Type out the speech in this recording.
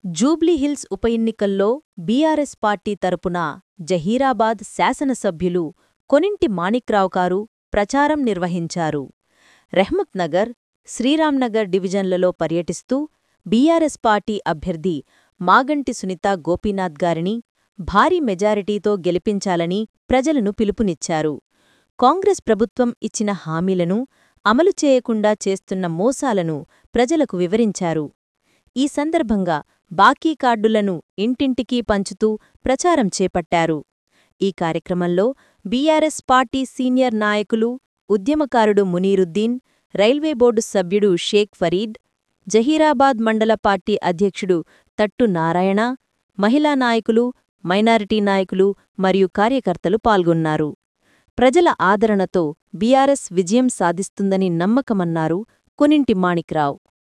జూబ్లీహిల్స్ ఉప ఎన్నికల్లో BRS party తరపున జహీరాబాద్ శాసనసభ్యులు కొనింటి మాణిక్రావు గారు ప్రచారం నిర్వహించారు. రెహ్మత్ నగర్, శ్రీరాంనగర్ డివిజన్లలో పర్యటిస్తూ బీఆర్ఎస్ పార్టీ అభ్యర్థి మాగంటి సునీతా గోపీనాథ్ గారిని భారీ మెజారిటీతో గెలిపించాలని ప్రజలను పిలుపునిచ్చారు. కాంగ్రెస్ ప్రభుత్వం ఇచ్చిన హామీలను అమలు చేయకుండా చేస్తున్న మోసాలను ప్రజలకు వివరించారు. ఈ సందర్భంగా బాకీ కార్డులను ఇంటింటికీ పంచుతూ ప్రచారం చేపట్టారు. ఈ కార్యక్రమంలో బీఆర్ఎస్ పార్టీ సీనియర్ నాయకులు, ఉద్యమకారుడు మునీరుద్దీన్, రైల్వే బోర్డు సభ్యుడు షేక్ ఫరీద్, జహీరాబాద్ మండల పార్టీ అధ్యక్షుడు తట్టు నారాయణ, మహిళా నాయకులు, మైనారిటీ నాయకులు మరియు కార్యకర్తలు పాల్గొన్నారు. ప్రజల ఆదరణతో బీఆర్ఎస్ విజయం సాధిస్తుందని నమ్మకమన్నారు కొనింటి మాణిక్రావు.